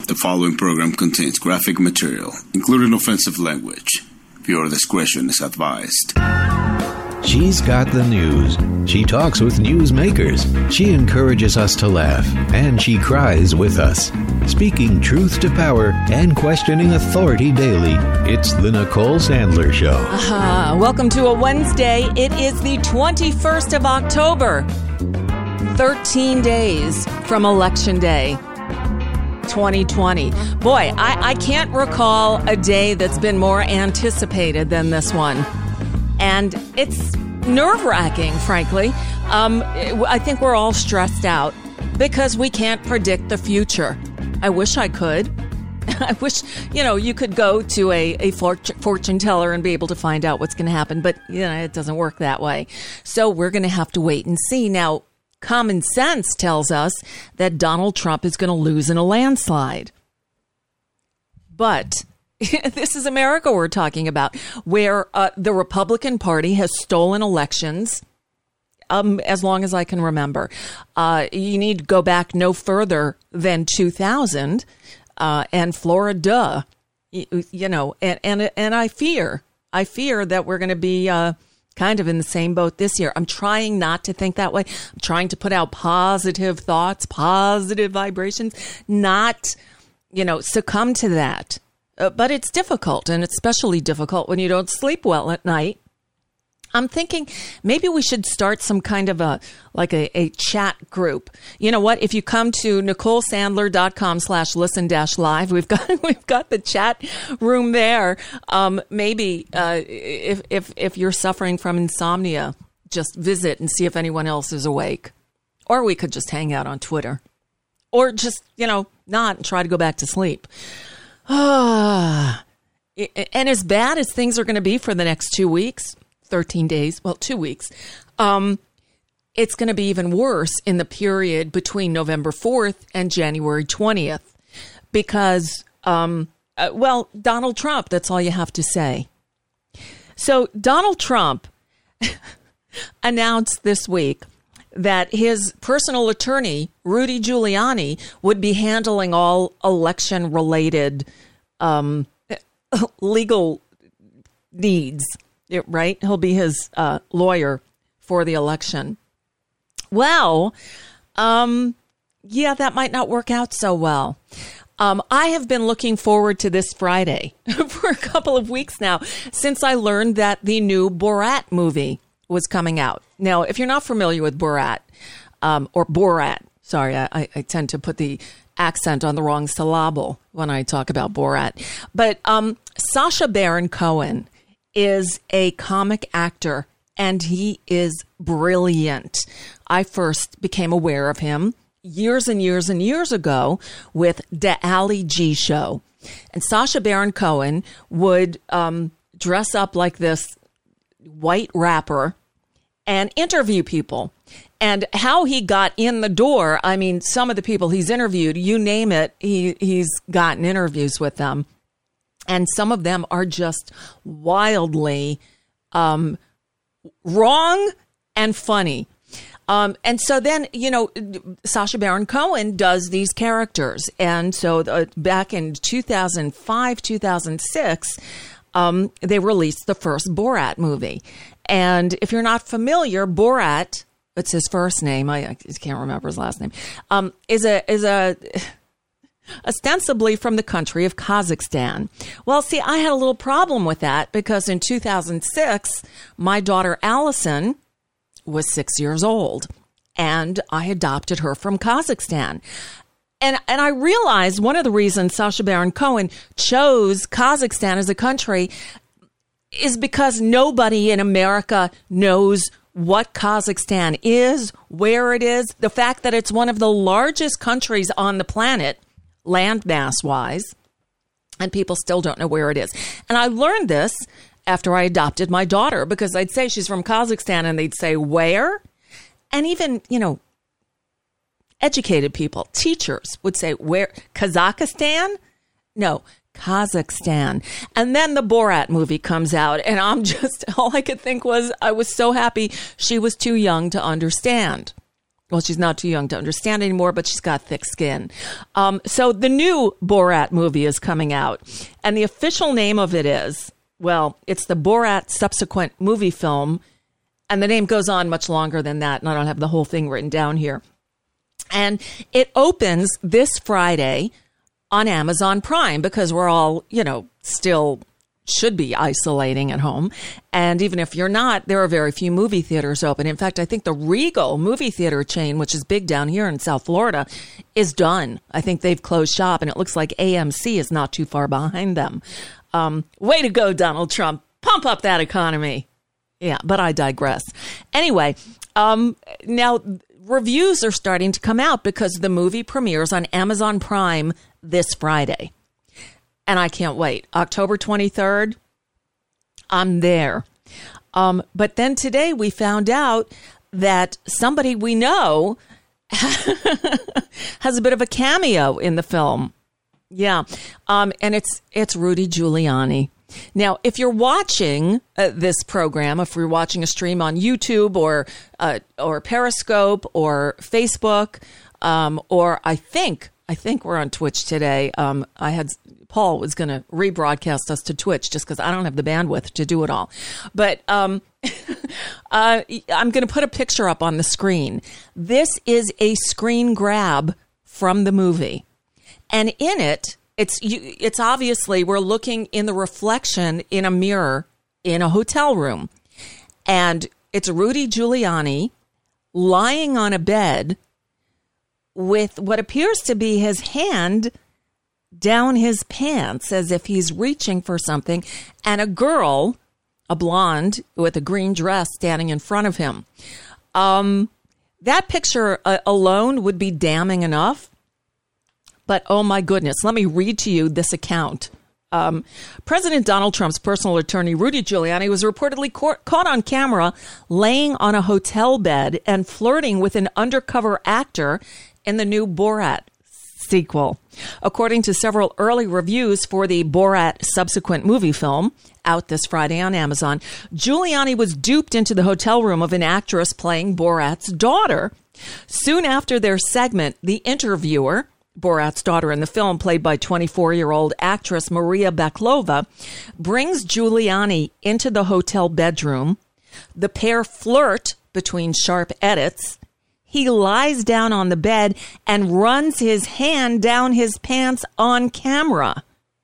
The following program contains graphic material, including offensive language. Viewer discretion is advised. She's got the news. She talks with newsmakers. She encourages us to laugh, and she cries with us. Speaking truth to power and questioning authority daily, it's the Nicole Sandler Show. Welcome to a Wednesday. It is the 21st of October. 13 days from Election Day 2020. Boy, I can't recall a day that's been more anticipated than this one. And it's nerve-wracking, frankly. I think we're all stressed out because we can't predict the future. I wish I could. I wish, you could go to a fortune teller and be able to find out what's going to happen. But, it doesn't work that way. So we're going to have to wait and see. Now, common sense tells us that Donald Trump is going to lose in a landslide. But this is America we're talking about, where the Republican Party has stolen elections as long as I can remember. You need to go back no further than 2000 and Florida, and I fear that we're going to be kind of in the same boat this year. I'm trying not to think that way. I'm trying to put out positive thoughts, positive vibrations, not, succumb to that. But it's difficult, and it's especially difficult when you don't sleep well at night. I'm thinking maybe we should start some kind of a chat group. You know what? If you come to NicoleSandler.com/listen-live, we've got the chat room there. Maybe if you're suffering from insomnia, just visit and see if anyone else is awake. Or we could just hang out on Twitter. Or just, not and try to go back to sleep. And as bad as things are going to be for the next 2 weeks, 13 days, 2 weeks, it's going to be even worse in the period between November 4th and January 20th because, Donald Trump, that's all you have to say. So Donald Trump announced this week that his personal attorney, Rudy Giuliani, would be handling all election-related legal needs, right? He'll be his lawyer for the election. Well, that might not work out so well. I have been looking forward to this Friday for a couple of weeks now since I learned that the new Borat movie was coming out. Now, if you're not familiar with Borat, or Borat, sorry, I tend to put the accent on the wrong syllable when I talk about Borat. But Sacha Baron Cohen is a comic actor, and he is brilliant. I first became aware of him years and years and years ago with the Ali G Show. And Sacha Baron Cohen would dress up like this white rapper and interview people. And how he got in the door, I mean, some of the people he's interviewed, you name it, he's gotten interviews with them. And some of them are just wildly wrong and funny. And so then, Sacha Baron Cohen does these characters. And so back in 2005, 2006, they released the first Borat movie. And if you're not familiar, Borat, it's his first name, I can't remember his last name, is ostensibly from the country of Kazakhstan. Well, see, I had a little problem with that because in 2006, my daughter Allison was 6 years old, and I adopted her from Kazakhstan. And I realized one of the reasons Sacha Baron Cohen chose Kazakhstan as a country is because nobody in America knows what Kazakhstan is, where it is, the fact that it's one of the largest countries on the planet, landmass-wise, and people still don't know where it is. And I learned this after I adopted my daughter, because I'd say she's from Kazakhstan, and they'd say, where? And even, educated people, teachers would say, where? Kazakhstan? No, Kazakhstan. And then the Borat movie comes out, and I'm just, all I could think was, I was so happy she was too young to understand. Well, she's not too young to understand anymore, but she's got thick skin. So the new Borat movie is coming out, and the official name of it is, well, it's the Borat subsequent movie film, and the name goes on much longer than that, and I don't have the whole thing written down here. And it opens this Friday on Amazon Prime because we're all, still should be isolating at home. And even if you're not, there are very few movie theaters open. In fact, I think the Regal movie theater chain, which is big down here in South Florida, is done. I think they've closed shop, and it looks like AMC is not too far behind them. Way to go, Donald Trump. Pump up that economy. Yeah, but I digress. Anyway, now reviews are starting to come out because the movie premieres on Amazon Prime this Friday. And I can't wait. October 23rd, I'm there. But then today we found out that somebody we know has a bit of a cameo in the film. Yeah. And it's Rudy Giuliani. Now, if you're watching this program, if you're watching a stream on YouTube or Periscope or Facebook, or I think we're on Twitch today. Paul was going to rebroadcast us to Twitch just because I don't have the bandwidth to do it all. But I'm going to put a picture up on the screen. This is a screen grab from the movie. And in it, it's obviously we're looking in the reflection in a mirror in a hotel room. And it's Rudy Giuliani lying on a bed with what appears to be his hand down his pants as if he's reaching for something, and a girl, a blonde with a green dress, standing in front of him. That picture alone would be damning enough, but oh my goodness, let me read to you this account. President Donald Trump's personal attorney, Rudy Giuliani, was reportedly caught on camera laying on a hotel bed and flirting with an undercover actor in the new Borat sequel. According to several early reviews for the Borat subsequent movie film, out this Friday on Amazon, Giuliani was duped into the hotel room of an actress playing Borat's daughter. Soon after their segment, the interviewer, Borat's daughter in the film, played by 24-year-old actress Maria Baklova, brings Giuliani into the hotel bedroom. The pair flirt between sharp edits. He lies down on the bed and runs his hand down his pants on camera.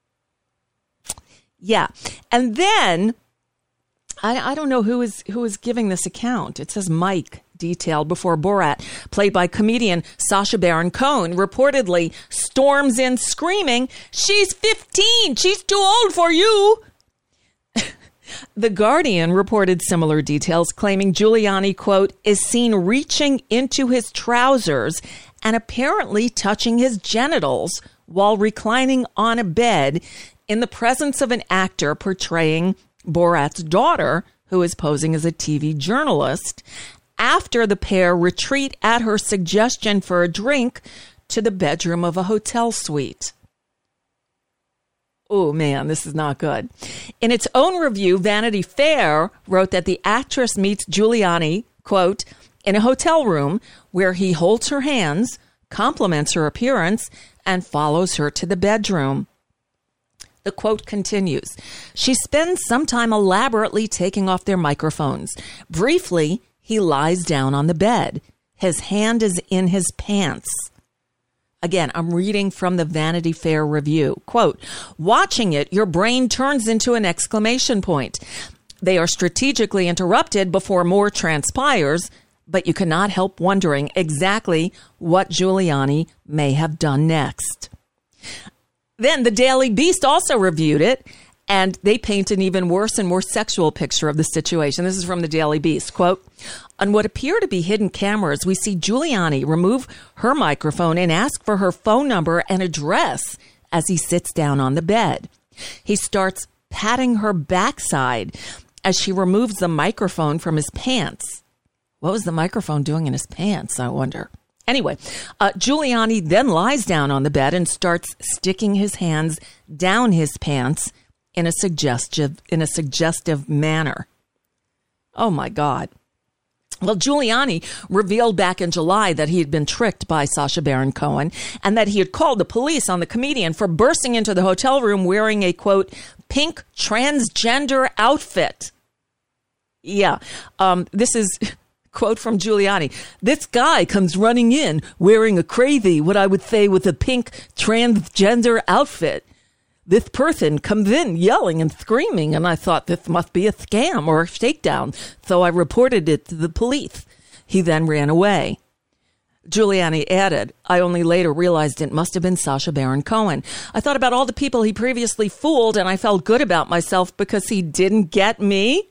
Yeah. And then, I don't know who is giving this account. It says Mike, detailed before Borat, played by comedian Sacha Baron Cohen, reportedly storms in screaming, "She's 15! She's too old for you!" The Guardian reported similar details, claiming Giuliani, quote, is seen reaching into his trousers and apparently touching his genitals while reclining on a bed in the presence of an actor portraying Borat's daughter, who is posing as a TV journalist, after the pair retreat at her suggestion for a drink to the bedroom of a hotel suite. Oh, man, this is not good. In its own review, Vanity Fair wrote that the actress meets Giuliani, quote, in a hotel room where he holds her hands, compliments her appearance, and follows her to the bedroom. The quote continues, she spends some time elaborately taking off their microphones. Briefly, he lies down on the bed. His hand is in his pants. Again, I'm reading from the Vanity Fair review. Quote, watching it, your brain turns into an exclamation point. They are strategically interrupted before more transpires, but you cannot help wondering exactly what Giuliani may have done next. Then the Daily Beast also reviewed it, and they paint an even worse and more sexual picture of the situation. This is from the Daily Beast. Quote, on what appear to be hidden cameras, we see Giuliani remove her microphone and ask for her phone number and address as he sits down on the bed. He starts patting her backside as she removes the microphone from his pants. What was the microphone doing in his pants, I wonder? Anyway, Giuliani then lies down on the bed and starts sticking his hands down his pants in a suggestive manner. Oh my God. Well, Giuliani revealed back in July that he had been tricked by Sacha Baron Cohen and that he had called the police on the comedian for bursting into the hotel room wearing a, quote, pink transgender outfit. Yeah, this is, quote from Giuliani. This guy comes running in wearing a crazy, what I would say, with a pink transgender outfit. This person comes in yelling and screaming, and I thought this must be a scam or a shakedown, so I reported it to the police. He then ran away. Giuliani added, I only later realized it must have been Sacha Baron Cohen. I thought about all the people he previously fooled, and I felt good about myself because he didn't get me.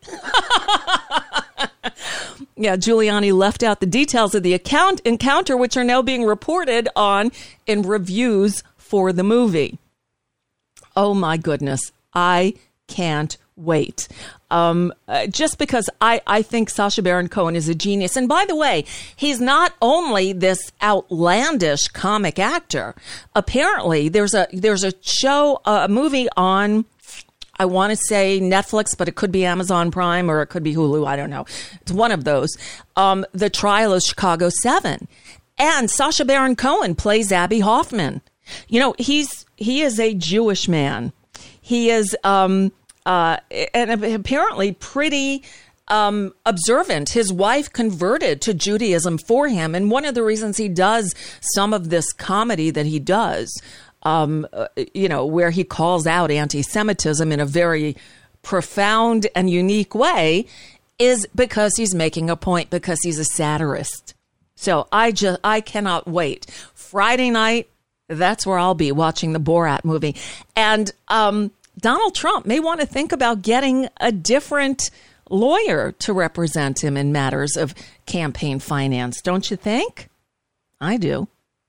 Yeah, Giuliani left out the details of the encounter, which are now being reported on in reviews for the movie. Oh, my goodness. I can't wait. Just because I think Sacha Baron Cohen is a genius. And by the way, he's not only this outlandish comic actor. Apparently, there's a show, a movie on, I want to say Netflix, but it could be Amazon Prime or it could be Hulu. I don't know. It's one of those. The Trial of Chicago 7. And Sacha Baron Cohen plays Abby Hoffman. You know, he is a Jewish man. He is and apparently pretty observant. His wife converted to Judaism for him. And one of the reasons he does some of this comedy that he does, where he calls out anti-Semitism in a very profound and unique way, is because he's making a point, because he's a satirist. So I cannot wait. Friday night, that's where I'll be watching the Borat movie. And Donald Trump may want to think about getting a different lawyer to represent him in matters of campaign finance. Don't you think? I do.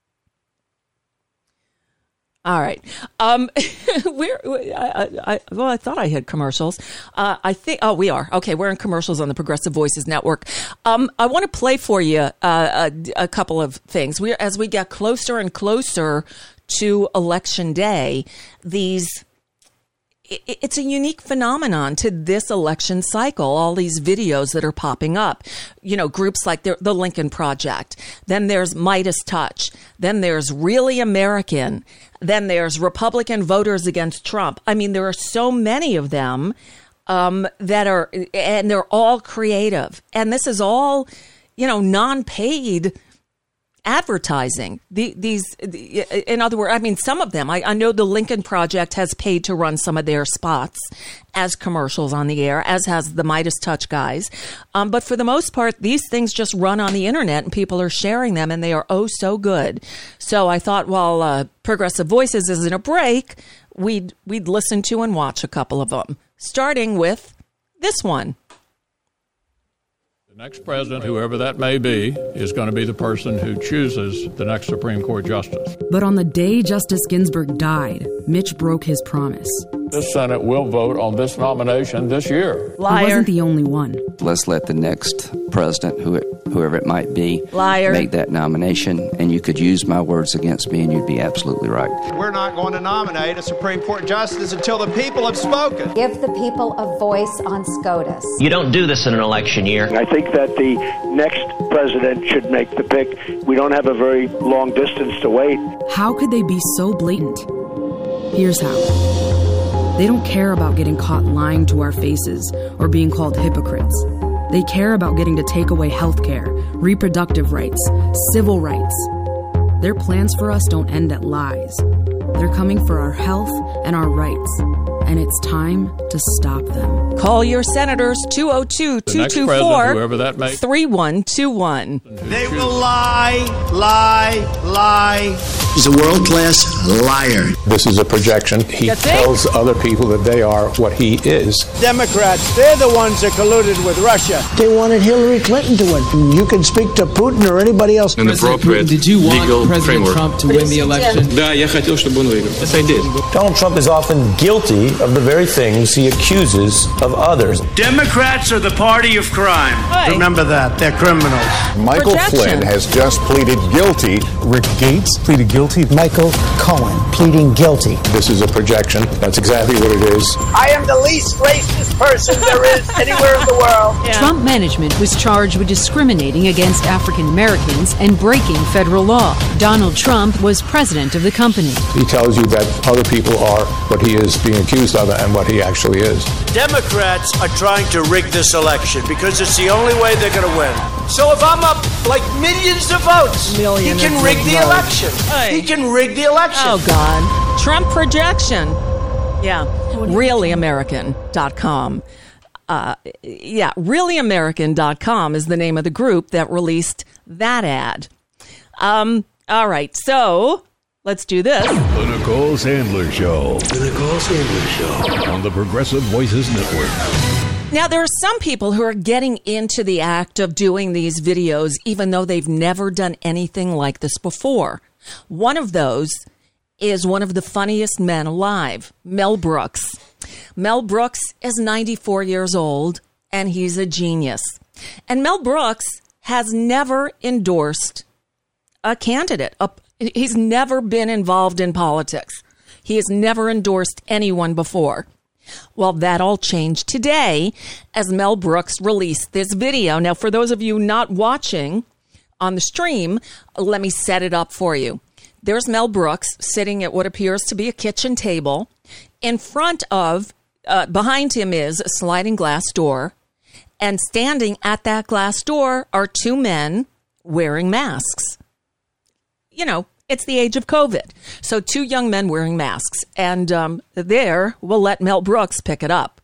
All right. I thought I had commercials. We are. Okay, we're in commercials on the Progressive Voices Network. I want to play for you a couple of things. As we get closer and closer to Election Day, it's a unique phenomenon to this election cycle, all these videos that are popping up. You know, groups like the Lincoln Project. Then there's Midas Touch. Then there's Really American. Then there's Republican Voters Against Trump. I mean, there are so many of them that are, and they're all creative. And this is all, non-paid advertising. In other words, I mean, some of them, I know the Lincoln Project has paid to run some of their spots as commercials on the air, as has the Midas Touch guys. But for the most part, these things just run on the internet and people are sharing them, and they are oh so good. So I thought while Progressive Voices is in a break, we'd listen to and watch a couple of them, starting with this one. The next president, whoever that may be, is going to be the person who chooses the next Supreme Court justice. But on the day Justice Ginsburg died, Mitch broke his promise. The Senate will vote on this nomination this year. Liar. He wasn't the only one. Let's let the next president, whoever it might be, Liar. make that nomination, and you could use my words against me, and you'd be absolutely right. We're not going to nominate a Supreme Court justice until the people have spoken. Give the people a voice on SCOTUS. You don't do this in an election year. I think that the next president should make the pick. We don't have a very long distance to wait. How could they be so blatant? Here's how. They don't care about getting caught lying to our faces or being called hypocrites. They care about getting to take away health care, reproductive rights, civil rights. Their plans for us don't end at lies. They're coming for our health and our rights. And it's time to stop them. Call your senators, 202-224-3121. They will lie. He's a world-class liar. This is a projection. He tells other people that they are what he is. Democrats, they're the ones that colluded with Russia. They wanted Hillary Clinton to win. You can speak to Putin or anybody else. President Putin, did you want President Trump to win the election? Yes, I did. Donald Trump is often guilty of the very things he accuses of others. Democrats are the party of crime. Hey. Remember that. They're criminals. Michael Flynn has just pleaded guilty. Rick Gates pleaded guilty guilty? Michael Cohen pleading guilty. This is a projection. That's exactly what it is. I am the least racist person there is anywhere in the world. Yeah. Trump management was charged with discriminating against African Americans and breaking federal law. Donald Trump was president of the company. He tells you that other people are what he is being accused of and what he actually is. Democrats are trying to rig this election because it's the only way they're going to win. So if I'm up like millions of votes, he can rig the election. Hey. He can rig the election. Oh, God. Trump projection. Yeah. ReallyAmerican.com. ReallyAmerican.com is the name of the group that released that ad. All right. So let's do this. The Nicole Sandler Show. The Nicole Sandler Show. On the Progressive Voices Network. Now, there are some people who are getting into the act of doing these videos, even though they've never done anything like this before. One of those is one of the funniest men alive, Mel Brooks. Mel Brooks is 94 years old, and he's a genius. And Mel Brooks has never endorsed a candidate. He's never been involved in politics. He has never endorsed anyone before. Well, that all changed today as Mel Brooks released this video. Now, for those of you not watching on the stream, let me set it up for you. There's Mel Brooks sitting at what appears to be a kitchen table. In front of, behind him is a sliding glass door. And standing at that glass door are two men wearing masks. You know, it's the age of COVID. So two young men wearing masks. And there, we'll let Mel Brooks pick it up.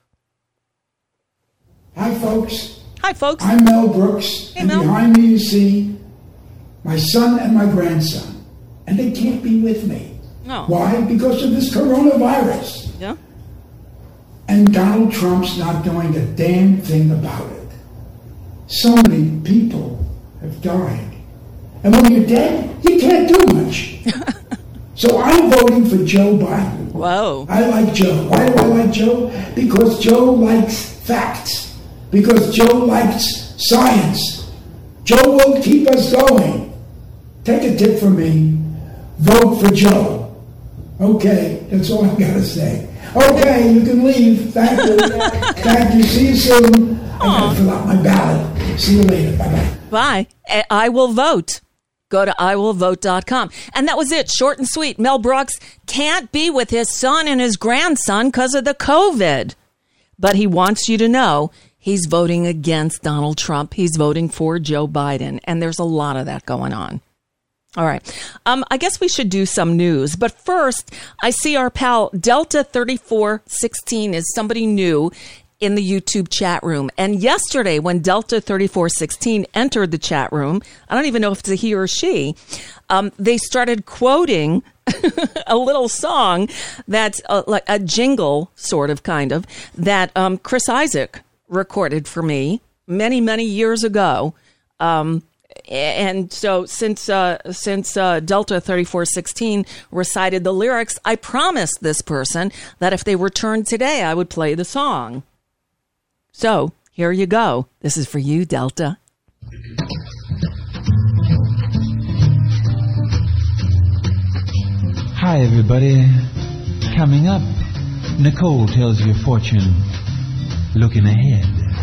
Hi, folks. Hi, folks. I'm Mel Brooks. Hey, and Mel. Behind me you see my son and my grandson. And they can't be with me. No. Why? Because of this coronavirus. Yeah. And Donald Trump's not doing a damn thing about it. So many people have died. And when you're dead, you can't do much. So I'm voting for Joe Biden. Whoa. I like Joe. Why do I like Joe? Because Joe likes facts. Because Joe likes science. Joe will keep us going. Take a tip from me. Vote for Joe. Okay, that's all I've got to say. Okay, you can leave. Thank you. Thank you. See you soon. I got to fill out my ballot. See you later. Bye-bye. Bye. I will vote. Go to iwillvote.com. And that was it. Short and sweet. Mel Brooks can't be with his son and his grandson because of the COVID. But he wants you to know he's voting against Donald Trump. He's voting for Joe Biden. And there's a lot of that going on. All right. I guess we should do some news. But first, I see our pal Delta3416 is somebody new in the YouTube chat room. And yesterday, when Delta3416 entered the chat room, I don't even know if it's a he or she, they started quoting a little song that's like a jingle, sort of, kind of, that Chris Isaak recorded for me many, many years ago. And so since Delta3416 recited the lyrics, I promised this person that if they returned today, I would play the song. So here you go. This is for you, Delta. Hi, everybody. Coming up, Nicole tells your fortune looking ahead.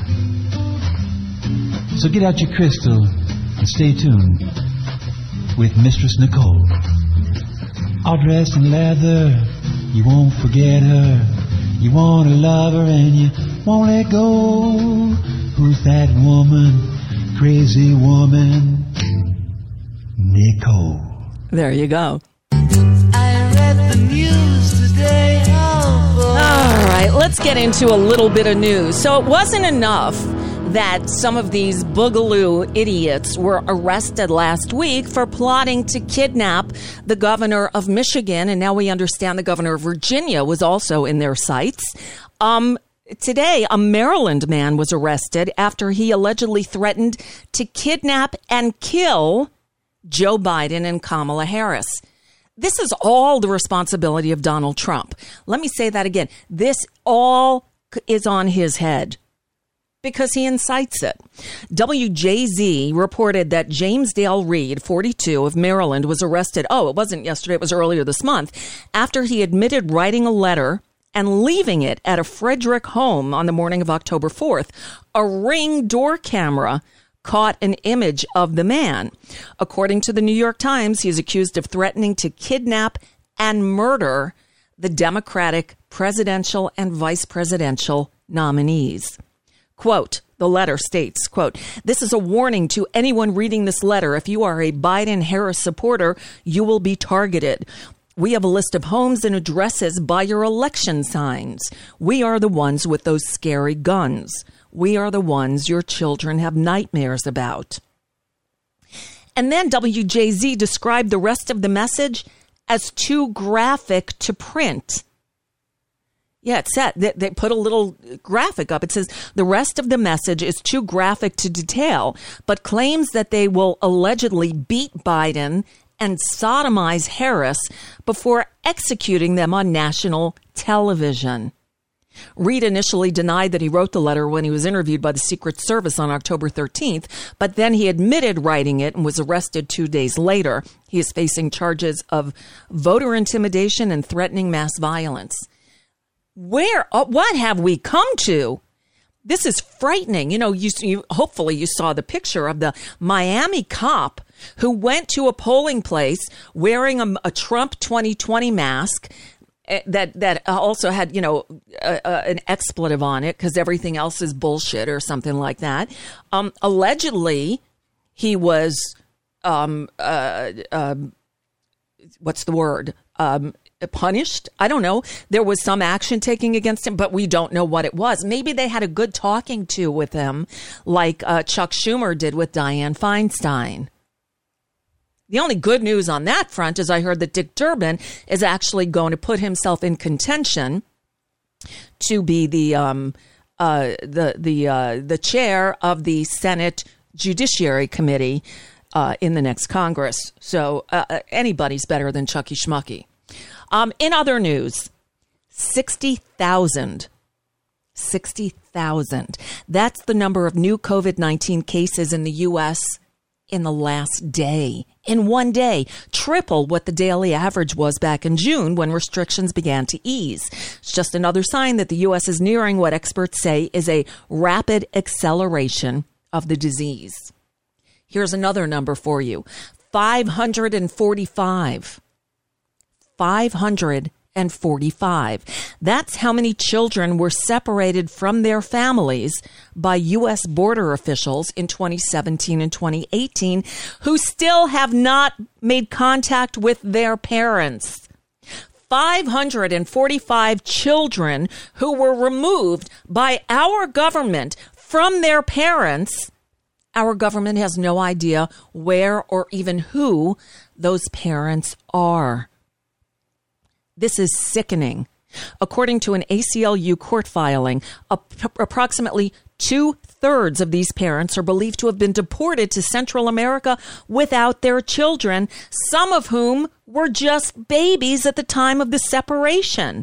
So get out your crystal and stay tuned with Mistress Nicole. All dressed in leather, you won't forget her. You want to love her and you won't let go. Who's that woman? Crazy woman. Nicole. There you go. I read the news today. All right, let's get into a little bit of news. So it wasn't enough that some of these boogaloo idiots were arrested last week for plotting to kidnap the governor of Michigan, and now we understand the governor of Virginia was also in their sights. Today, a Maryland man was arrested after he allegedly threatened to kidnap and kill Joe Biden and Kamala Harris. This is all the responsibility of Donald Trump. Let me say that again. This all is on his head. because he incites it. WJZ reported that James Dale Reed, 42, of Maryland, was arrested. Oh, it wasn't yesterday. It was earlier this month after he admitted writing a letter and leaving it at a Frederick home on the morning of October 4th. A Ring door camera caught an image of the man. According to the New York Times, he is accused of threatening to kidnap and murder the Democratic presidential and vice presidential nominees. Quote, the letter states, quote, "This is a warning to anyone reading this letter. If you are a Biden-Harris supporter, you will be targeted. We have a list of homes and addresses by your election signs. We are the ones with those scary guns. We are the ones your children have nightmares about." And then WJZ described the rest of the message as too graphic to print. Yeah, it said they put a little graphic up. It says the rest of the message is too graphic to detail, but claims that they will allegedly beat Biden and sodomize Harris before executing them on national television. Reed initially denied that he wrote the letter when he was interviewed by the Secret Service on October 13th, but then he admitted writing it and was arrested 2 days later. He is facing charges of voter intimidation and threatening mass violence. What have we come to? This is frightening. You know, hopefully you saw the picture of the Miami cop who went to a polling place wearing a Trump 2020 mask that also had, an expletive on it because everything else is bullshit or something like that. Allegedly, he was, what's the word? Punished. I don't know. There was some action taking against him, but we don't know what it was. Maybe they had a good talking to with him, like Chuck Schumer did with Dianne Feinstein. The only good news on that front is I heard that Dick Durbin is actually going to put himself in contention to be the chair of the Senate Judiciary Committee in the next Congress. So anybody's better than Chucky Schmucky. In other news, 60,000. 60,000. That's the number of new COVID-19 cases in the U.S. in the last day. In one day, triple what the daily average was back in June when restrictions began to ease. It's just another sign that the U.S. is nearing what experts say is a rapid acceleration of the disease. Here's another number for you. 545. 545. That's how many children were separated from their families by U.S. border officials in 2017 and 2018 who still have not made contact with their parents. 545 children who were removed by our government from their parents. Our government has no idea where or even who those parents are. This is sickening. According to an ACLU court filing, approximately 2/3 of these parents are believed to have been deported to Central America without their children, some of whom were just babies at the time of the separation.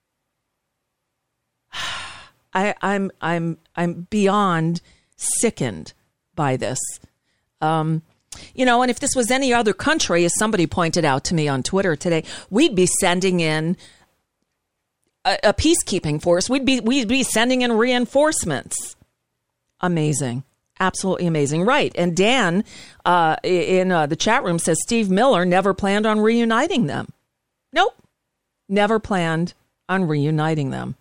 I'm beyond sickened by this. And if this was any other country, as somebody pointed out to me on Twitter today, we'd be sending in a peacekeeping force. We'd be sending in reinforcements. Amazing. Absolutely amazing. Right. And Dan in the chat room says Steve Miller never planned on reuniting them. Nope. Never planned on reuniting them.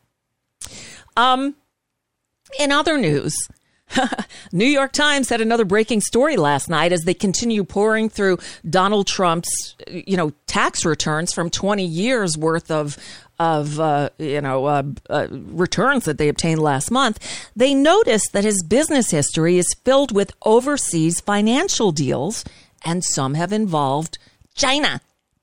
In other news, New York Times had another breaking story last night as they continue pouring through Donald Trump's, tax returns from 20 years worth of returns that they obtained last month. They noticed that his business history is filled with overseas financial deals, and some have involved China.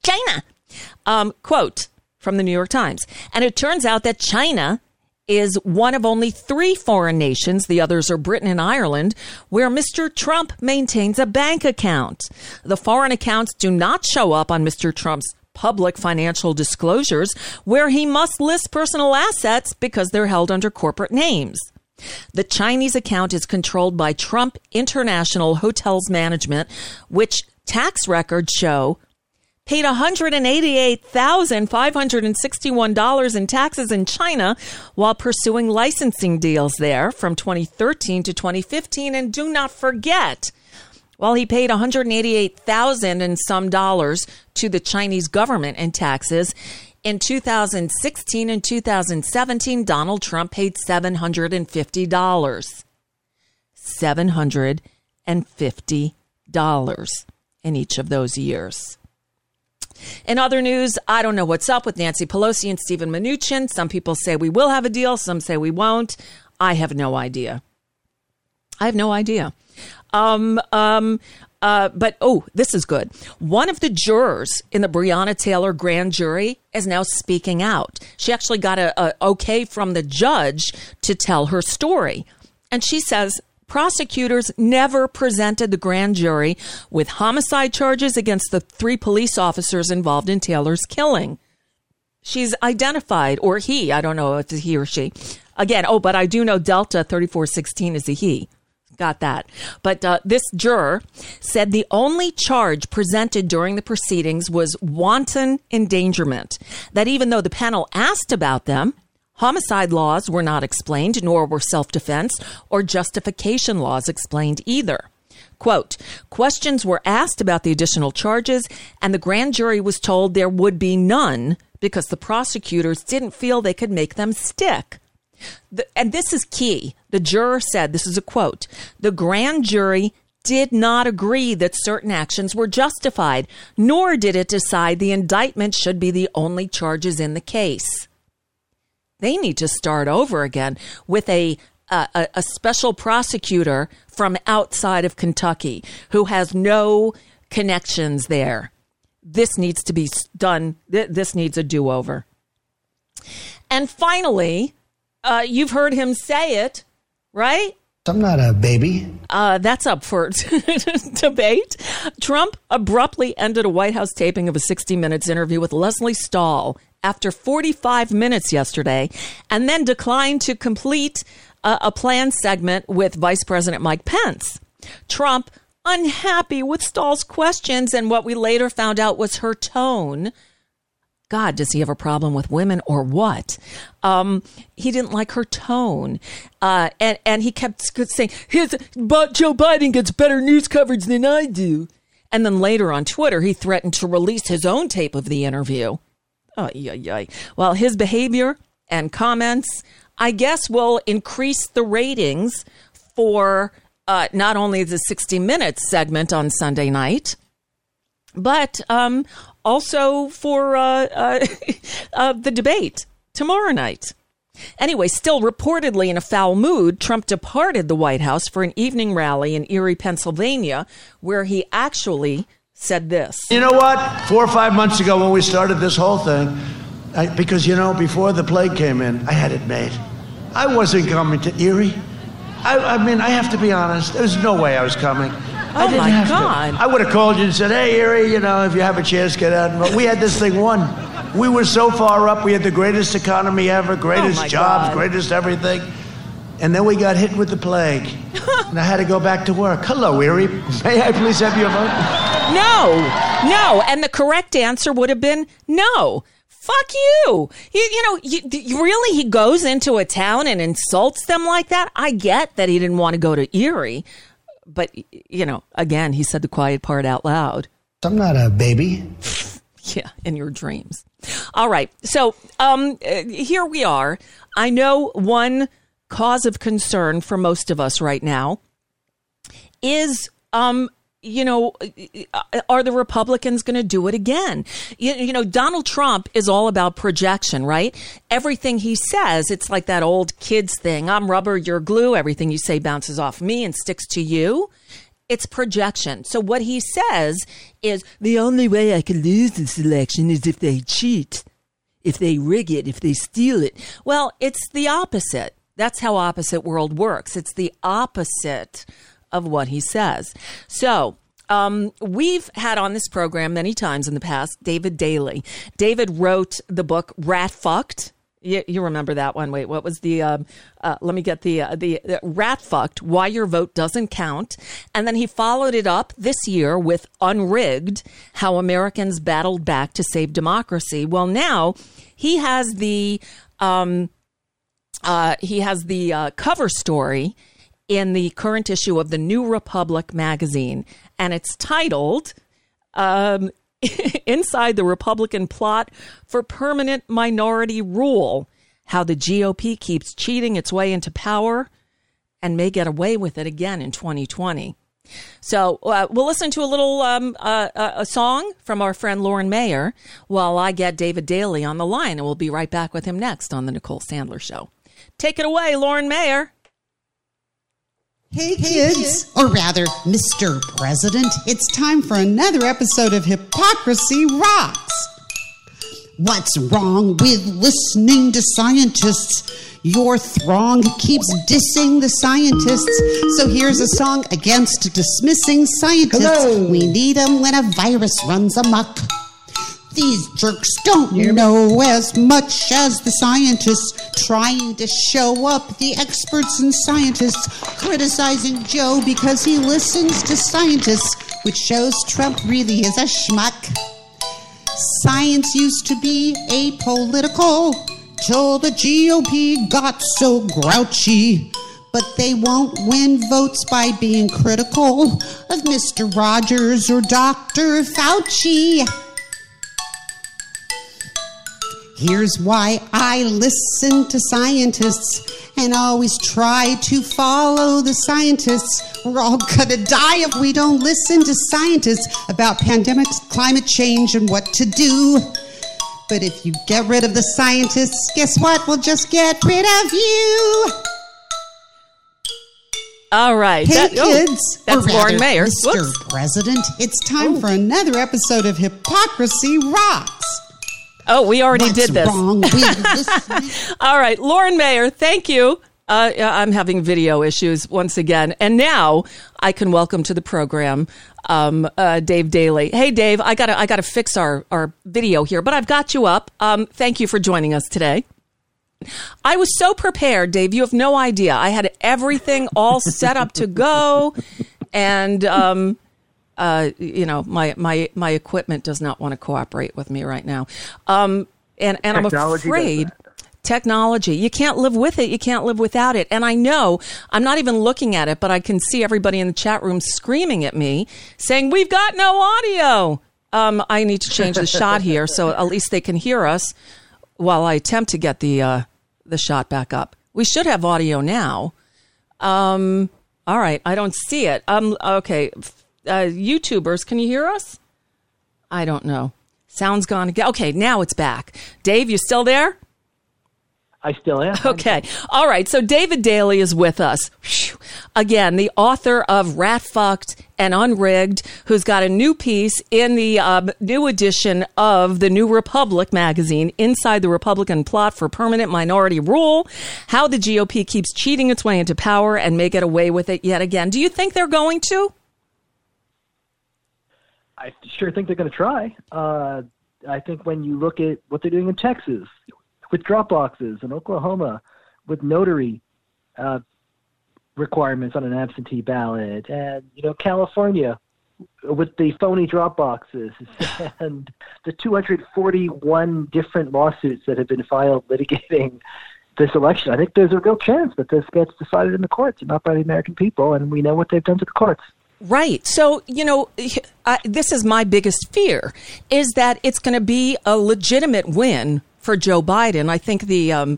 Quote from the New York Times. And it turns out that China is one of only 3 foreign nations, the others are Britain and Ireland, where Mr. Trump maintains a bank account. The foreign accounts do not show up on Mr. Trump's public financial disclosures, where he must list personal assets because they're held under corporate names. The Chinese account is controlled by Trump International Hotels Management, which tax records show paid $188,561 in taxes in China while pursuing licensing deals there from 2013 to 2015. And do not forget, while he paid $188,000 and some dollars to the Chinese government in taxes, in 2016 and 2017, Donald Trump paid $750. $750 in each of those years. In other news, I don't know what's up with Nancy Pelosi and Steven Mnuchin. Some people say we will have a deal. Some say we won't. I have no idea. But this is good. One of the jurors in the Breonna Taylor grand jury is now speaking out. She actually got a okay from the judge to tell her story. And she says prosecutors never presented the grand jury with homicide charges against the 3 police officers involved in Taylor's killing. She's identified, or he, I don't know if it's he or she. Again, but I do know Delta 3416 is a he. Got that. But this juror said the only charge presented during the proceedings was wanton endangerment, that even though the panel asked about them, homicide laws were not explained, nor were self-defense or justification laws explained either. Quote, questions were asked about the additional charges, and the grand jury was told there would be none because the prosecutors didn't feel they could make them stick. And this is key. The juror said, this is a quote, the grand jury did not agree that certain actions were justified, nor did it decide the indictment should be the only charges in the case. They need to start over again with a special prosecutor from outside of Kentucky who has no connections there. This needs to be done. This needs a do-over. And finally, you've heard him say it, right? I'm not a baby. That's up for debate. Trump abruptly ended a White House taping of a 60 Minutes interview with Leslie Stahl after 45 minutes yesterday, and then declined to complete a planned segment with Vice President Mike Pence. Trump, unhappy with Stahl's questions and what we later found out was her tone. God, does he have a problem with women or what? He didn't like her tone. And he kept saying, but Joe Biden gets better news coverage than I do. And then later on Twitter, he threatened to release his own tape of the interview. Well, his behavior and comments, I guess, will increase the ratings for not only the 60 Minutes segment on Sunday night, but also for the debate tomorrow night. Anyway, still reportedly in a foul mood, Trump departed the White House for an evening rally in Erie, Pennsylvania, where he actually said this. You know what? 4 or 5 months ago when we started this whole thing, because, before the plague came in, I had it made. I wasn't coming to Erie. I mean, I have to be honest. There's no way I was coming. I didn't have to. I would have called you and said, hey, Erie, if you have a chance, get out. But we had this thing won. We were so far up. We had the greatest economy ever, greatest jobs, greatest everything. And then we got hit with the plague. And I had to go back to work. Hello, Erie. May I please have your vote? No. And the correct answer would have been no. Fuck you. Really, he goes into a town and insults them like that? I get that he didn't want to go to Erie. But, again, he said the quiet part out loud. I'm not a baby. Yeah, in your dreams. All right. So here we are. I know one cause of concern for most of us right now is, are the Republicans going to do it again? Donald Trump is all about projection, right? Everything he says, it's like that old kids thing. I'm rubber, you're glue. Everything you say bounces off me and sticks to you. It's projection. So what he says is the only way I can lose this election is if they cheat, if they rig it, if they steal it. Well, it's the opposite. That's how opposite world works. It's the opposite of what he says. So we've had on this program many times in the past David Daley. David wrote the book Rat Fucked. You remember that one. Wait, what was the, let me get the rat fucked, why your vote doesn't count. And then he followed it up this year with Unrigged, how Americans battled back to save democracy. Well, now he has the cover story in the current issue of the New Republic magazine. And it's titled, Inside the Republican Plot for Permanent Minority Rule, how the GOP keeps cheating its way into power and may get away with it again in 2020. So we'll listen to a little a song from our friend Lauren Mayer while I get David Daley on the line, and we'll be right back with him next on the Nicole Sandler Show. Take it away, Lauren Mayer. Hey kids, or rather, Mr. President, it's time for another episode of Hypocrisy Rocks. What's wrong with listening to scientists? Your throng keeps dissing the scientists. So here's a song against dismissing scientists. Hello. We need them when a virus runs amok. These jerks don't know as much as the scientists, trying to show up the experts and scientists, criticizing Joe because he listens to scientists, which shows Trump really is a schmuck. Science used to be apolitical till the GOP got so grouchy. But they won't win votes by being critical of Mr. Rogers or Dr. Fauci. Here's why I listen to scientists and always try to follow the scientists. We're all gonna die if we don't listen to scientists about pandemics, climate change, and what to do. But if you get rid of the scientists, guess what? We'll just get rid of you. All right. Hey, kids. That's Lauren Mayer. Mr. Whoops. President, it's time for another episode of Hypocrisy Rocks. Oh, we already did this. Wrong with listening? All right. Lauren Mayer, thank you. I'm having video issues once again. And now I can welcome to the program Dave Daley. Hey, Dave, I gotta fix our video here, but I've got you up. Thank you for joining us today. I was so prepared, Dave. You have no idea. I had everything all set up to go. And, my equipment does not want to cooperate with me right now. And I'm afraid technology, you can't live with it. You can't live without it. And I know I'm not even looking at it, but I can see everybody in the chat room screaming at me saying, we've got no audio. I need to change the shot here so at least they can hear us while I attempt to get the shot back up. We should have audio now. All right. I don't see it. Okay. YouTubers, can you hear us? I don't know. Sound's gone again. Okay, now it's back. Dave, you still there? I still am. Okay. All right. So David Daley is with us. Whew. Again, the author of Rat Fucked and Unrigged, who's got a new piece in the new edition of the New Republic magazine, Inside the Republican Plot for Permanent Minority Rule, how the GOP keeps cheating its way into power and may get away with it yet again. Do you think they're going to? I sure think they're going to try. I think when you look at what they're doing in Texas, with drop boxes, in Oklahoma, with notary requirements on an absentee ballot, and California with the phony drop boxes, and the 241 different lawsuits that have been filed litigating this election. I think there's a real chance that this gets decided in the courts and not by the American people, and we know what they've done to the courts. Right. So, this is my biggest fear, is that it's going to be a legitimate win for Joe Biden. I think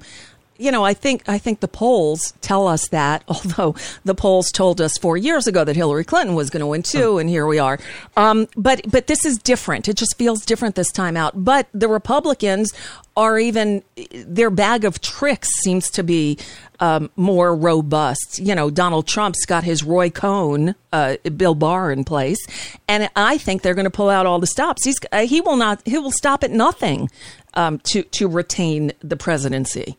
I think the polls tell us that, although the polls told us 4 years ago that Hillary Clinton was going to win too, and here we are. But this is different. It just feels different this time out. But the Republicans are their bag of tricks seems to be more robust. Donald Trump's got his Roy Cohn, Bill Barr in place, and I think they're going to pull out all the stops. He will stop at nothing to retain the presidency.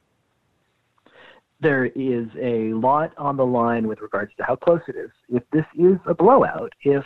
There is a lot on the line with regards to how close it is. If this is a blowout, if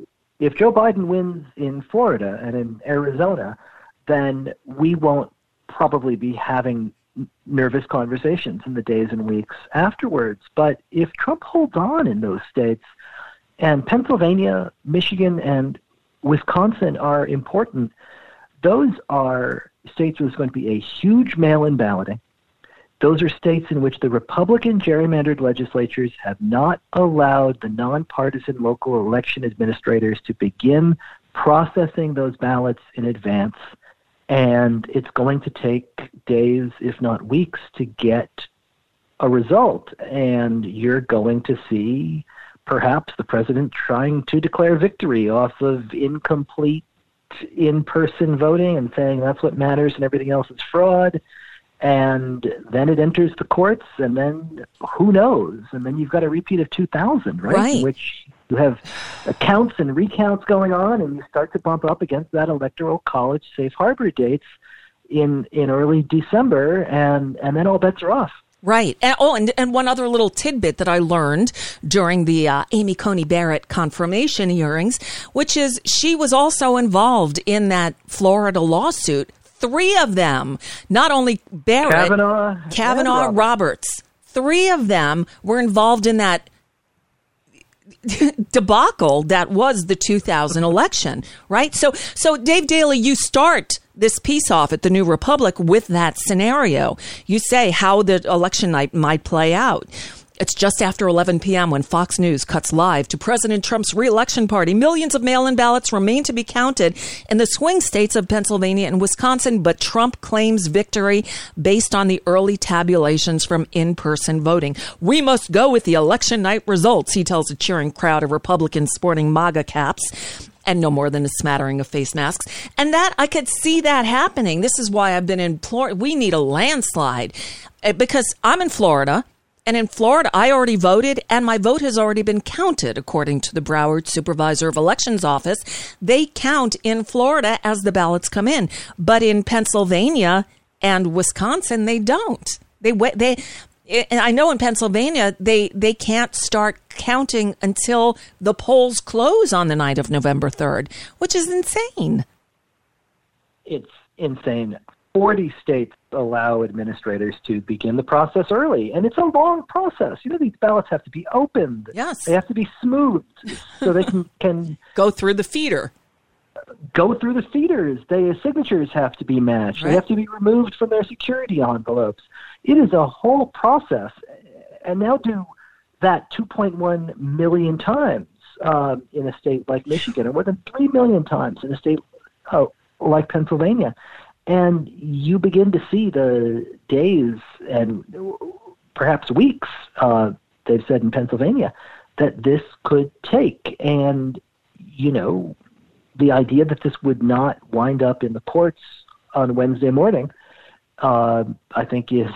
Joe Biden wins in Florida and in Arizona, then we won't probably be having nervous conversations in the days and weeks afterwards. But if Trump holds on in those states, and Pennsylvania, Michigan, and Wisconsin are important, those are states where there's going to be a huge mail-in balloting. Those are states in which the Republican gerrymandered legislatures have not allowed the nonpartisan local election administrators to begin processing those ballots in advance. And it's going to take days, if not weeks, to get a result. And you're going to see perhaps the president trying to declare victory off of incomplete in-person voting and saying that's what matters and everything else is fraud. And then it enters the courts, and then who knows? And then you've got a repeat of 2000, right? In which you have counts and recounts going on, and you start to bump up against that Electoral College safe harbor dates in early December, and then all bets are off. Right. And one other little tidbit that I learned during the Amy Coney Barrett confirmation hearings, which is she was also involved in that Florida lawsuit. 3 of them, not only Barrett, Kavanaugh, Roberts, 3 of them were involved in that debacle that was the 2000 election, right? So Dave Daly, you start this piece off at the New Republic with that scenario. You say how the election night might play out. It's just after 11 p.m. when Fox News cuts live to President Trump's re-election party. Millions of mail-in ballots remain to be counted in the swing states of Pennsylvania and Wisconsin, but Trump claims victory based on the early tabulations from in-person voting. We must go with the election night results, he tells a cheering crowd of Republicans sporting MAGA caps and no more than a smattering of face masks. And that, I could see that happening. This is why I've been in Florida. We need a landslide because I'm in Florida. And in Florida, I already voted, and my vote has already been counted, according to the Broward Supervisor of Elections Office. They count in Florida as the ballots come in. But in Pennsylvania and Wisconsin, they don't. I know in Pennsylvania, they can't start counting until the polls close on the night of November 3rd, which is insane. It's insane. 40 states allow administrators to begin the process early, and it's a long process. You know, these ballots have to be opened. Yes. They have to be smoothed so they can go through the feeder. Go through the feeders. The signatures have to be matched. Right. They have to be removed from their security envelopes. It is a whole process. And now do that 2.1 million times in a state like Michigan, or more than 3 million times in a state like Pennsylvania. And you begin to see the days and perhaps weeks, they've said in Pennsylvania, that this could take. And, you know, the idea that this would not wind up in the courts on Wednesday morning, I think is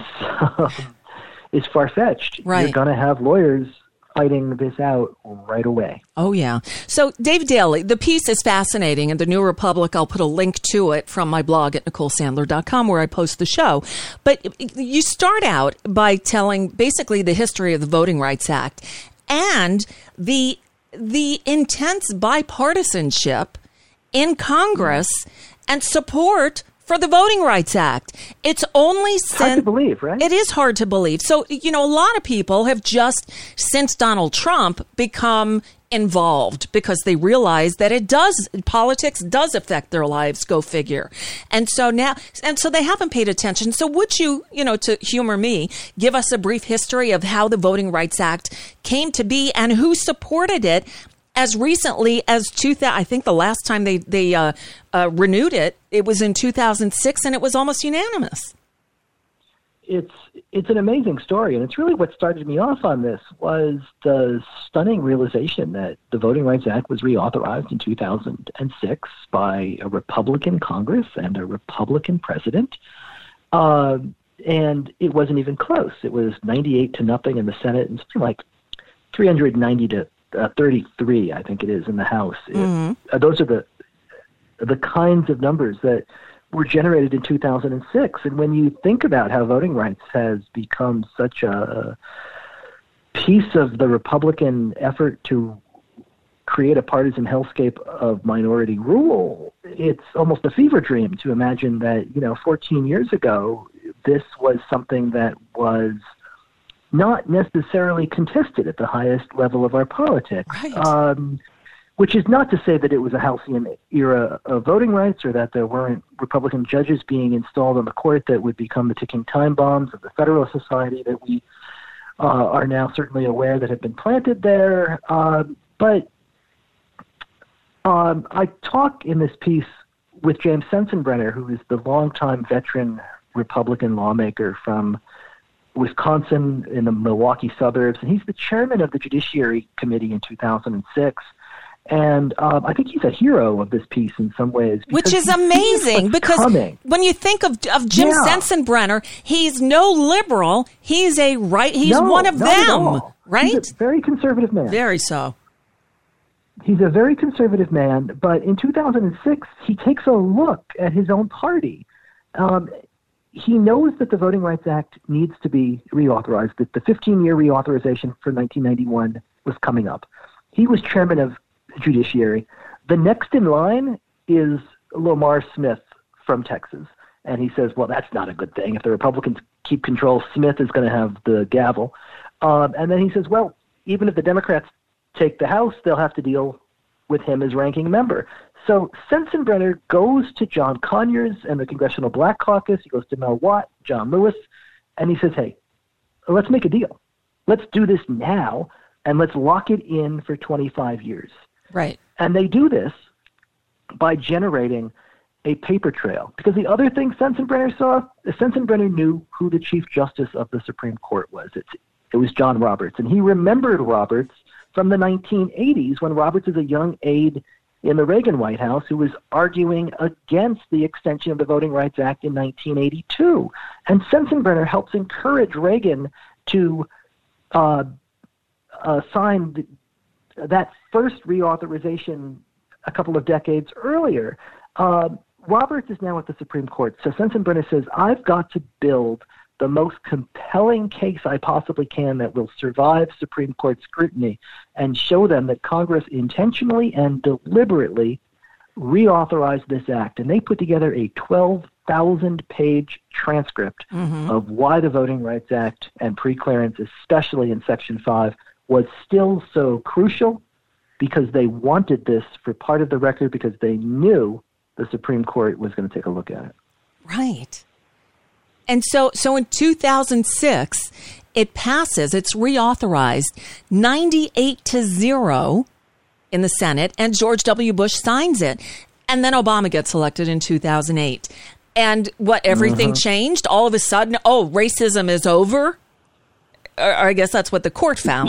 far-fetched. Right. You're going to have lawyers fighting this out right away. Oh, yeah. So, Dave Daly, the piece is fascinating. In the New Republic, I'll put a link to it from my blog at NicoleSandler.com where I post the show. But you start out by telling basically the history of the Voting Rights Act and the intense bipartisanship in Congress and support for the Voting Rights Act. It's only since... hard to believe, right? It is hard to believe. So, you know, a lot of people have just, since Donald Trump, become involved because they realize that politics does affect their lives, go figure. And so they haven't paid attention. So would you, to humor me, give us a brief history of how the Voting Rights Act came to be and who supported it as recently as 2000? I think the last time they renewed it, it was in 2006, and it was almost unanimous. It's an amazing story, and it's really what started me off on this was the stunning realization that the Voting Rights Act was reauthorized in 2006 by a Republican Congress and a Republican president, and it wasn't even close. It was 98-0 in the Senate and something like 390 to 33, I think it is, in the House. Mm-hmm. Those are the kinds of numbers that were generated in 2006. And when you think about how voting rights has become such a piece of the Republican effort to create a partisan hellscape of minority rule, it's almost a fever dream to imagine that, 14 years ago, this was something that was not necessarily contested at the highest level of our politics. Right. Which is not to say that it was a halcyon era of voting rights or that there weren't Republican judges being installed on the court that would become the ticking time bombs of the Federalist Society that we are now certainly aware that have been planted there. But I talk in this piece with James Sensenbrenner, who is the longtime veteran Republican lawmaker from Wisconsin in the Milwaukee suburbs, and he's the chairman of the Judiciary Committee in 2006. And I think he's a hero of this piece in some ways. Which is amazing, because when you think of Jim Sensenbrenner, he's no liberal. He's one of them, right? He's a very conservative man. Very so. He's a very conservative man, but in 2006, he takes a look at his own party. He knows that the Voting Rights Act needs to be reauthorized, that the 15-year reauthorization for 1991 was coming up. He was chairman of Judiciary. The next in line is Lamar Smith from Texas. And he says, well, that's not a good thing. If the Republicans keep control, Smith is going to have the gavel. And then he says, well, even if the Democrats take the House, they'll have to deal with him as ranking member. So Sensenbrenner goes to John Conyers and the Congressional Black Caucus. He goes to Mel Watt, John Lewis, and he says, hey, let's make a deal. Let's do this now, and let's lock it in for 25 years. Right. And they do this by generating a paper trail. Because the other thing Sensenbrenner knew who the Chief Justice of the Supreme Court was. It was John Roberts. And he remembered Roberts from the 1980s when Roberts is a young aide in the Reagan White House who was arguing against the extension of the Voting Rights Act in 1982. And Sensenbrenner helps encourage Reagan to sign that first reauthorization a couple of decades earlier. Roberts is now at the Supreme Court. So Sensenbrenner says, I've got to build the most compelling case I possibly can that will survive Supreme Court scrutiny and show them that Congress intentionally and deliberately reauthorized this act. And they put together a 12,000-page transcript of why the Voting Rights Act and preclearance, especially in Section 5, was still so crucial, because they wanted this for part of the record because they knew the Supreme Court was going to take a look at it. Right. And so in 2006, it passes, it's reauthorized 98-0 in the Senate, and George W. Bush signs it. And then Obama gets elected in 2008. And everything changed? All of a sudden, racism is over? Or I guess that's what the court found.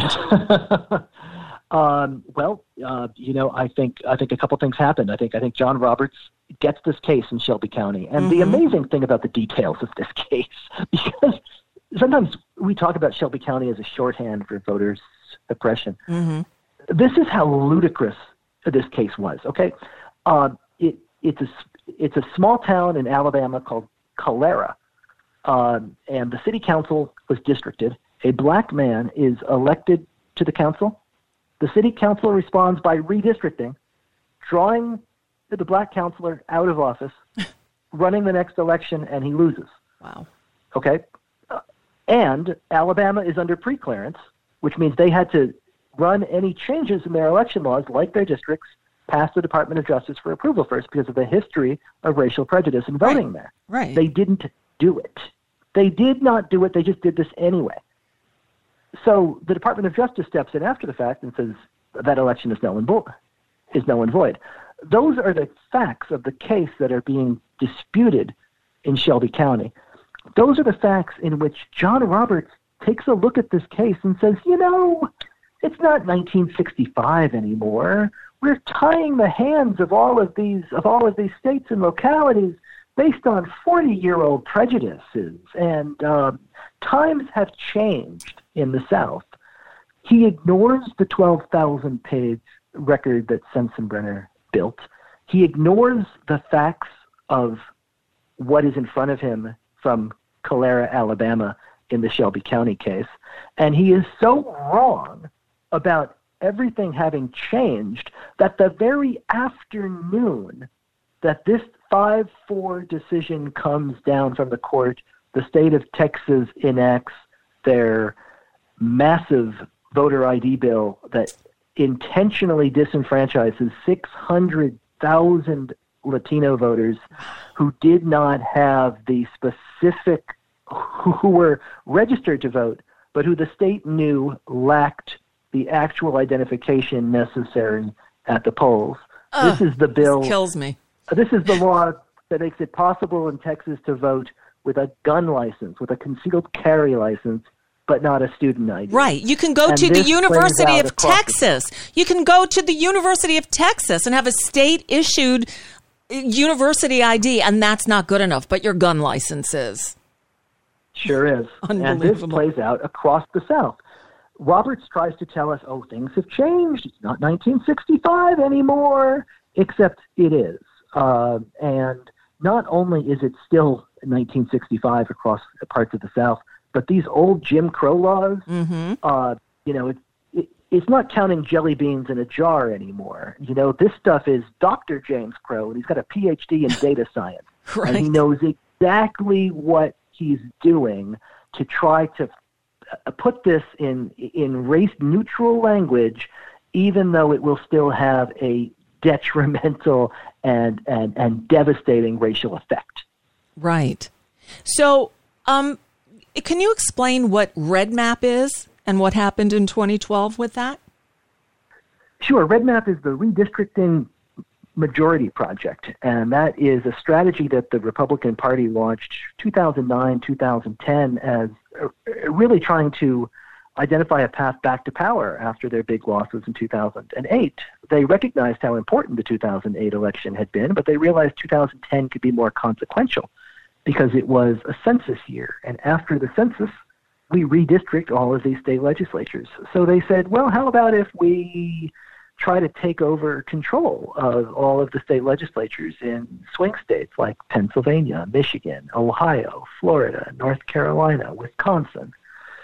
I think a couple things happened. I think John Roberts gets this case in Shelby County. And the amazing thing about the details of this case, because sometimes we talk about Shelby County as a shorthand for voter suppression. This is how ludicrous this case was, okay? It's a small town in Alabama called Calera, and the city council was districted. A black man is elected to the council. The city council responds by redistricting, drawing the black councilor out of office, running the next election, and he loses. Wow. Okay? And Alabama is under preclearance, which means they had to run any changes in their election laws, like their districts, past the Department of Justice for approval first because of the history of racial prejudice in voting there. Right. They didn't do it. They did not do it. They just did this anyway. So the Department of Justice steps in after the fact and says that election is null and void. Those are the facts of the case that are being disputed in Shelby County. Those are the facts in which John Roberts takes a look at this case and says, it's not 1965 anymore. We're tying the hands of all of these states and localities based on 40-year-old prejudices, and times have changed in the South. He ignores the 12,000-page record that Sensenbrenner built. He ignores the facts of what is in front of him from Calera, Alabama, in the Shelby County case. And he is so wrong about everything having changed, that the very afternoon that this 5-4 decision comes down from the court, the state of Texas enacts their massive voter ID bill that intentionally disenfranchises 600,000 Latino voters who did not have the specific, who were registered to vote, but who the state knew lacked the actual identification necessary at the polls. This is the bill. This kills me. This is the law that makes it possible in Texas to vote with a gun license, with a concealed carry license, but not a student ID. Right. You can go to the University of Texas. You can go to the University of Texas and have a state-issued university ID, and that's not good enough, but your gun license is. Sure is. And this plays out across the South. Roberts tries to tell us, oh, things have changed. It's not 1965 anymore, except it is. And not only is it still 1965 across parts of the South, but these old Jim Crow laws, it's not counting jelly beans in a jar anymore. This stuff is Dr. James Crow, and he's got a PhD in data science. Right. And he knows exactly what he's doing to try to put this in race-neutral language, even though it will still have a detrimental and devastating racial effect. Right. So, can you explain what REDMAP is and what happened in 2012 with that? Sure. REDMAP is the Redistricting Majority Project, and that is a strategy that the Republican Party launched 2009, 2010 as really trying to identify a path back to power after their big losses in 2008. They recognized how important the 2008 election had been, but they realized 2010 could be more consequential because it was a census year. And after the census, we redistrict all of these state legislatures. So they said, well, how about if we try to take over control of all of the state legislatures in swing states like Pennsylvania, Michigan, Ohio, Florida, North Carolina, Wisconsin.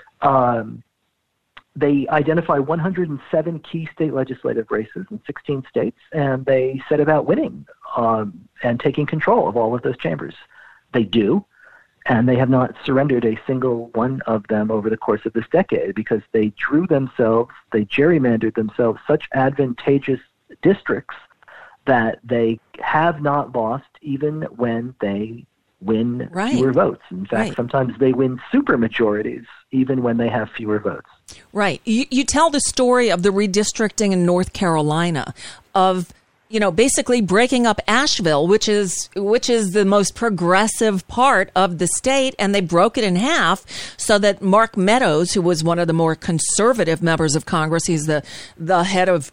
They identify 107 key state legislative races in 16 states, and they set about winning and taking control of all of those chambers. They do, and they have not surrendered a single one of them over the course of this decade because they gerrymandered themselves such advantageous districts that they have not lost even when they win fewer votes. In fact, sometimes they win supermajorities even when they have fewer votes. Right. You tell the story of the redistricting in North Carolina of, basically breaking up Asheville, which is the most progressive part of the state, and they broke it in half so that Mark Meadows, who was one of the more conservative members of Congress, he's the head of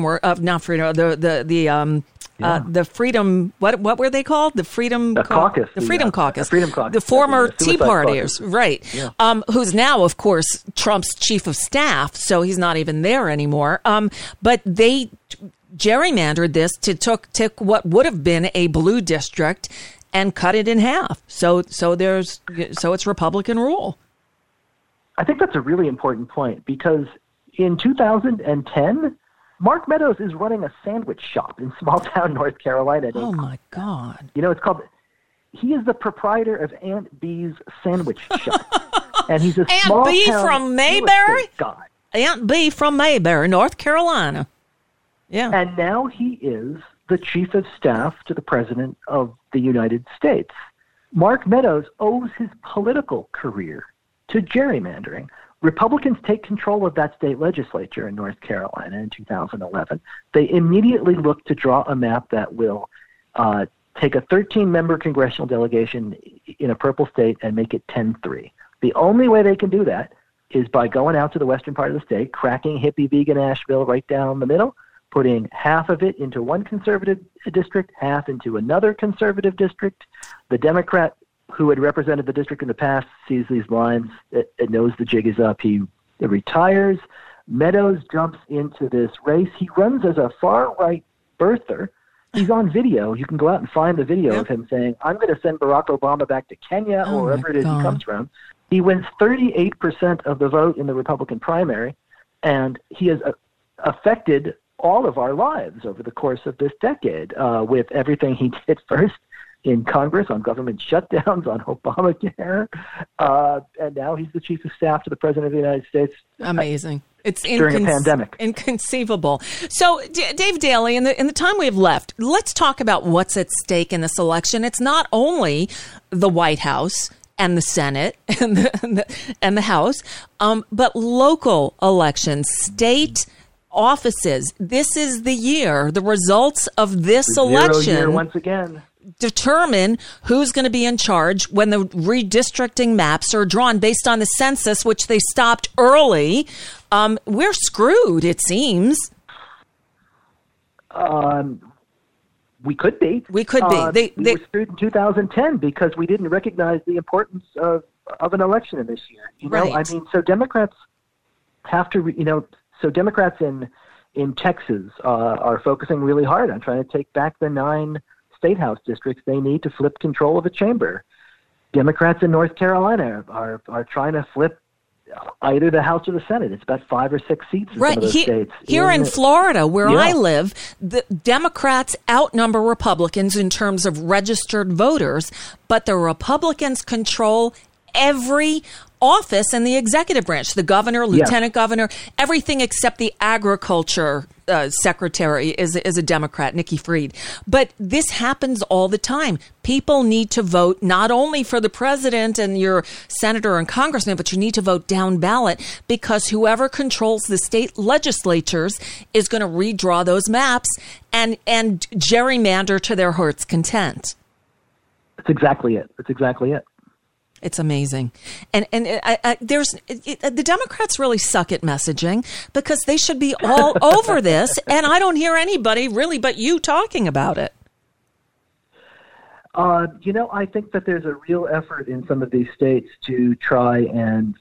the Freedom, what were they called? The Freedom Caucus. The Freedom Caucus. The Freedom Caucus. The former Tea Partiers, caucus. Right. Yeah. Who's now, of course, Trump's chief of staff, so he's not even there anymore. But they gerrymandered this to took what would have been a blue district and cut it in half. So it's Republican rule. I think that's a really important point because in 2010, Mark Meadows is running a sandwich shop in small town North Carolina. Oh my God! He is the proprietor of Aunt Bee's Sandwich Shop, and he's a Aunt small Bee town from Mayberry guy. Aunt Bee from Mayberry, North Carolina. Yeah, and now he is the chief of staff to the President of the United States. Mark Meadows owes his political career to gerrymandering. Republicans take control of that state legislature in North Carolina in 2011. They immediately look to draw a map that will take a 13-member congressional delegation in a purple state and make it 10-3. The only way they can do that is by going out to the western part of the state, cracking hippie vegan Asheville right down the middle, putting half of it into one conservative district, half into another conservative district. The Democrat who had represented the district in the past sees these lines. It knows the jig is up. He retires. Meadows jumps into this race. He runs as a far-right birther. He's on video. You can go out and find the video of him saying, I'm going to send Barack Obama back to Kenya or wherever it is he comes from. He wins 38% of the vote in the Republican primary, and he is affected all of our lives over the course of this decade, with everything he did first in Congress on government shutdowns, on Obamacare, and now he's the chief of staff to the President of the United States. Amazing. It's during a pandemic. Inconceivable. So, Dave Daley, in the time we have left, let's talk about what's at stake in this election. It's not only the White House and the Senate and the House, but local elections, state offices. This is the year. The results of this election year once again determine who's going to be in charge when the redistricting maps are drawn based on the census, which they stopped early. We're screwed, it seems. We could be. We could be. We were screwed in 2010 because we didn't recognize the importance of an election in this year. Right. I mean, so Democrats have to, so Democrats in Texas are focusing really hard on trying to take back the 9 state house districts they need to flip control of a chamber. Democrats in North Carolina are trying to flip either the House or the Senate. It's about 5 or 6 seats in some of those states. Here in Florida, where I live, the Democrats outnumber Republicans in terms of registered voters, but the Republicans control every office in the executive branch, the governor, lieutenant governor, everything except the agriculture secretary is a Democrat, Nikki Fried. But this happens all the time. People need to vote not only for the president and your senator and congressman, but you need to vote down ballot because whoever controls the state legislatures is going to redraw those maps and gerrymander to their heart's content. That's exactly it. It's amazing. And the Democrats really suck at messaging because they should be all over this. And I don't hear anybody really but you talking about it. I think that there's a real effort in some of these states to try and,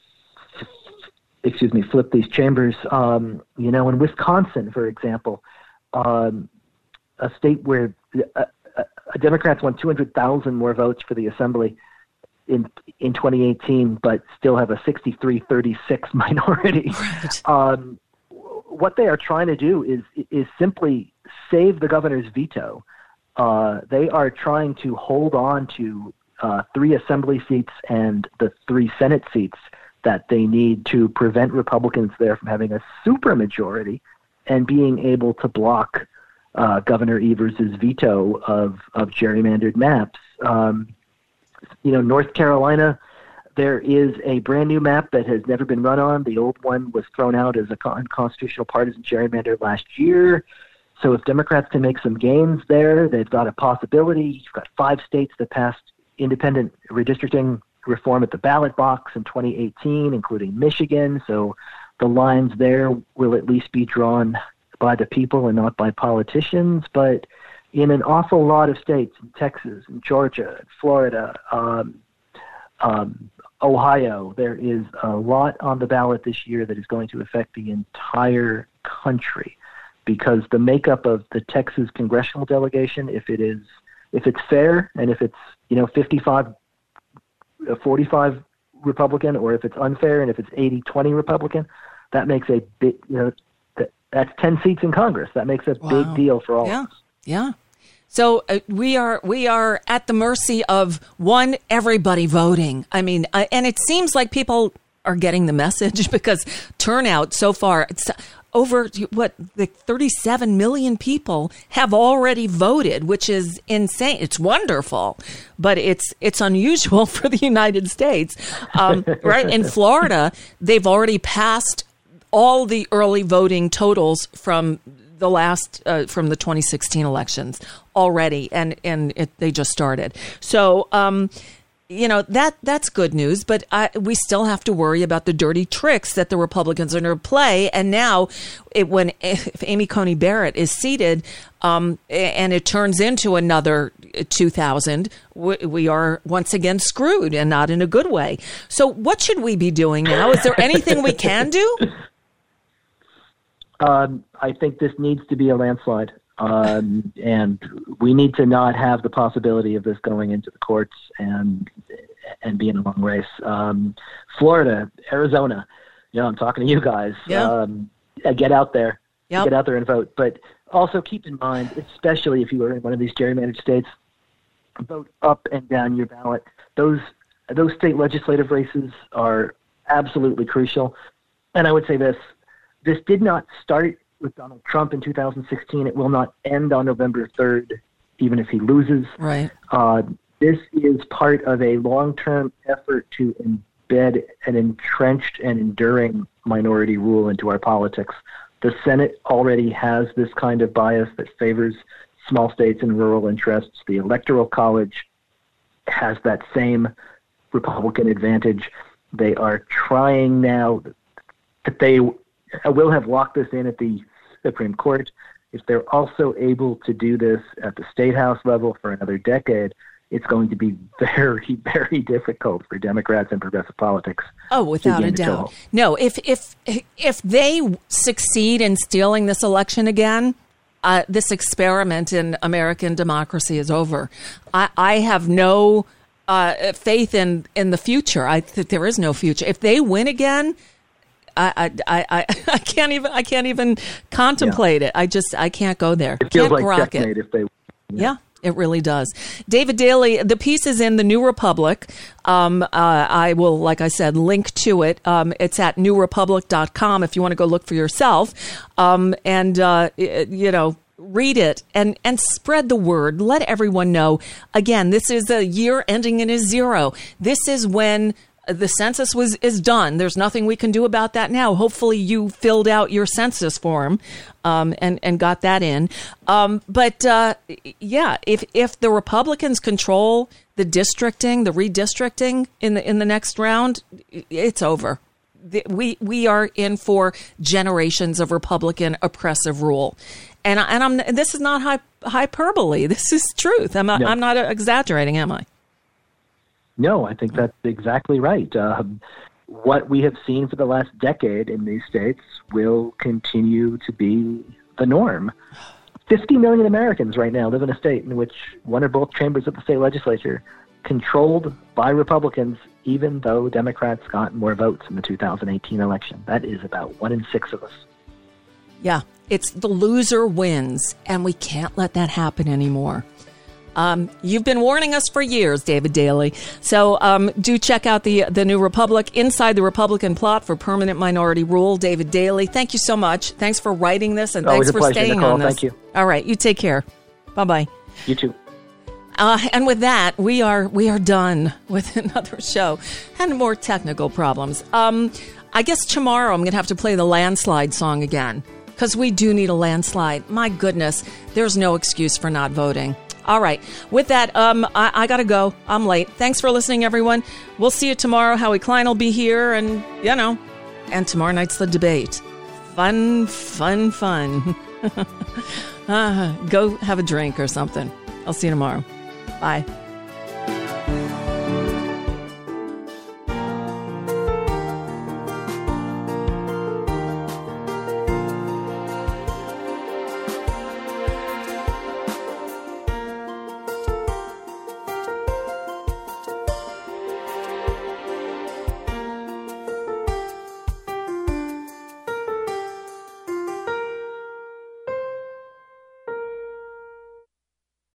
flip these chambers. In Wisconsin, for example, a state where Democrats won 200,000 more votes for the assembly in 2018, but still have a 63-36 minority. Right. What they are trying to do is simply save the governor's veto. They are trying to hold on to 3 assembly seats and the 3 Senate seats that they need to prevent Republicans there from having a supermajority and being able to block Governor Evers' veto of gerrymandered maps. North Carolina, there is a brand new map that has never been run on. The old one was thrown out as a unconstitutional partisan gerrymander last year. So if Democrats can make some gains there, they've got a possibility. You've got 5 states that passed independent redistricting reform at the ballot box in 2018, including Michigan. So the lines there will at least be drawn by the people and not by politicians. But in an awful lot of states, in Texas, in Georgia, Florida, Ohio, there is a lot on the ballot this year that is going to affect the entire country, because the makeup of the Texas congressional delegation, if it's fair and if it's 55-45 Republican, or if it's unfair and if it's 80-20 Republican, that makes a big that's 10 seats in Congress. That makes a big deal for all of us. Yeah. So we are at the mercy of everybody voting. I mean, and it seems like people are getting the message because turnout so far, it's over 37 million people have already voted, which is insane. It's wonderful, but it's unusual for the United States. Right. In Florida, they've already passed all the early voting totals from the last from the 2016 elections already, and they just started. So that's good news, but we still have to worry about the dirty tricks that the Republicans are going to play. And now, if Amy Coney Barrett is seated, and it turns into another 2000, we are once again screwed, and not in a good way. So what should we be doing now? Is there anything we can do? I think this needs to be a landslide, and we need to not have the possibility of this going into the courts and being a long race. Florida, Arizona, I'm talking to you guys. Yeah. get out there. Yep. Get out there and vote. But also keep in mind, especially if you are in one of these gerrymandered states, vote up and down your ballot. Those state legislative races are absolutely crucial. And I would say this did not start with Donald Trump in 2016. It will not end on November 3rd, even if he loses. Right. This is part of a long-term effort to embed an entrenched and enduring minority rule into our politics. The Senate already has this kind of bias that favors small states and rural interests. The Electoral College has that same Republican advantage. They are trying now that they will have locked this in at the Supreme Court. If they're also able to do this at the state house level for another decade, it's going to be very, very difficult for Democrats and progressive politics. Oh, without a doubt. No, if they succeed in stealing this election again, this experiment in American democracy is over. I have no faith in the future. I think there is no future. If they win again, I can't even contemplate it. I can't go there. It feels like checkmate if they win. Yeah. It really does. David Daley, the piece is in the New Republic. I will, like I said, link to it. It's at newrepublic.com if you want to go look for yourself. Read it and spread the word. Let everyone know. Again, this is a year ending in a zero. This is when the census is done. There's nothing we can do about that now. Hopefully you filled out your census form and got that in. If the Republicans control the districting, the redistricting in the next round, it's over. We are in for generations of Republican oppressive rule. And this is not hyperbole. This is truth. I'm not exaggerating, am I? No, I think that's exactly right. What we have seen for the last decade in these states will continue to be the norm. 50 million Americans right now live in a state in which one or both chambers of the state legislature controlled by Republicans, even though Democrats got more votes in the 2018 election. That is about 1 in 6 of us. Yeah, it's the loser wins, and we can't let that happen anymore. You've been warning us for years, David Daley. So do check out the New Republic, Inside the Republican Plot for Permanent Minority Rule. David Daley, thank you so much. Thanks for writing this, and thanks for staying Nicole. on this. Thank you. All right, you take care. Bye-bye. You too. And with that, we are done with another show and more technical problems. I guess tomorrow I'm going to have to play the landslide song again because we do need a landslide. My goodness, there's no excuse for not voting. All right. With that, I got to go. I'm late. Thanks for listening, everyone. We'll see you tomorrow. Howie Klein will be here. And, and tomorrow night's the debate. Fun. Go have a drink or something. I'll see you tomorrow. Bye.